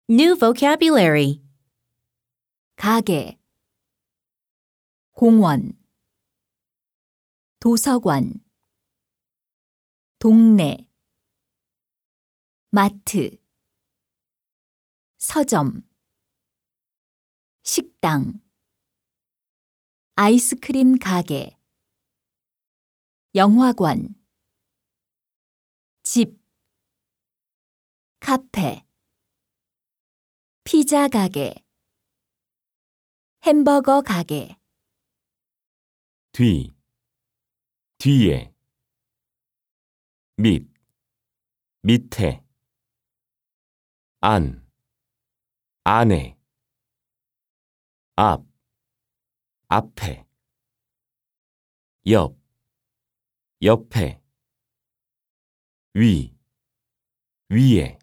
New vocabulary. 가게, 공원, 도서관, 동네, 마트, 서점, 식당, 아이스크림 가게, 영화관, 집, 카페, 피자 가게, 햄버거 가게, 뒤, 뒤에, 밑, 밑에, 안, 안에, 앞, 앞에, 옆, 옆에, 위, 위에.